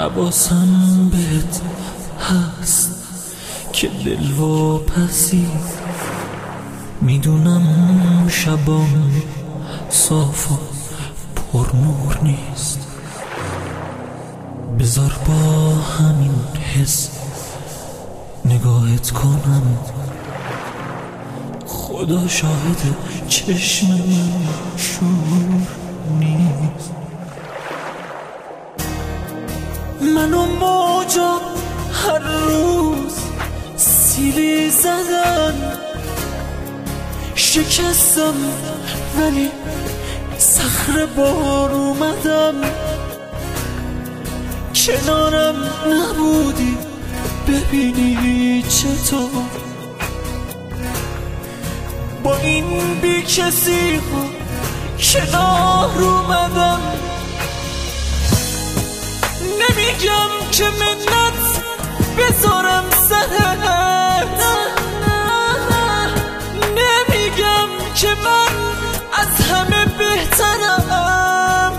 حواسم بهت هست که دل واپسی. میدونم شبام صاف و پر نور نیست، بذار با همین حس نگاهت کنم. خدا شاهد چشم من شور نیست. من و موجا هر روز سیلی زدن، شکستم ولی صخره بار اومدم. کنارم نبودی ببینی چطور با این بی کسی ها کنار اومدم. نمیگم که منت بذارم سرت، نمیگم که من از همه بهترم،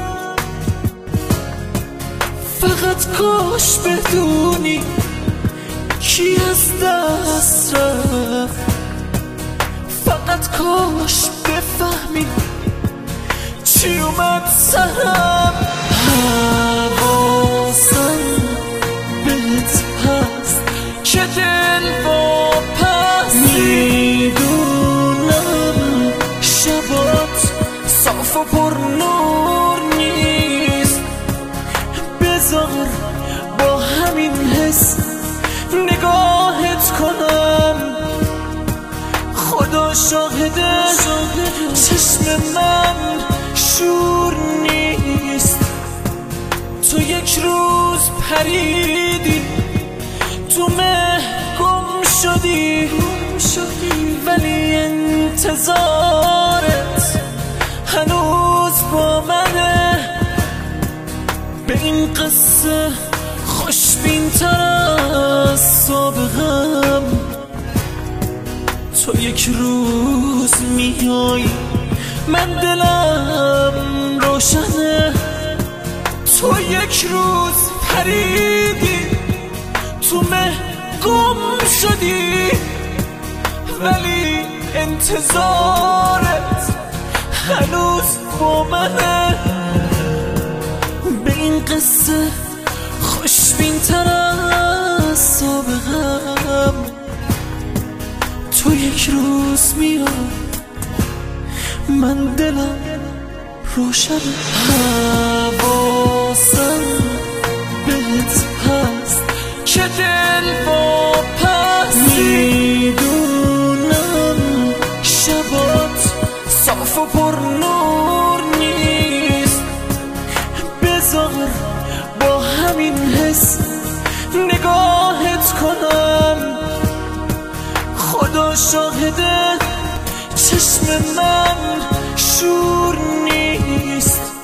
فقط کاش بدونی کی از دست رفت، فقط کاش بفهمی چی اومد سرم. حواسم بهت هست که دل واپس، میدونم شبات صاف و پر نور نیست، بذار با همین حس نگاهت کنم. خدا شاهده چشم من شور نیست. تو یک روز پریدی تو مه گم شدی، ولی انتظارت هنوز با منه. به این قصه خوشبین تر از سابقم. تو یک روز میای من دلم روشنه، تو یک روز پریدی تو مه گم شدی، ولی انتظارت هنوز با منه. به این قصه خوشبین تر از سابقم. تو یک روز میای من دلم روشن. حواسم بهت هست که دل واپس، میدونم شبات صاف و پر نور نیست، بذار با همین حس نگاهت کنم. خدا شاهده چشم من شور نیست،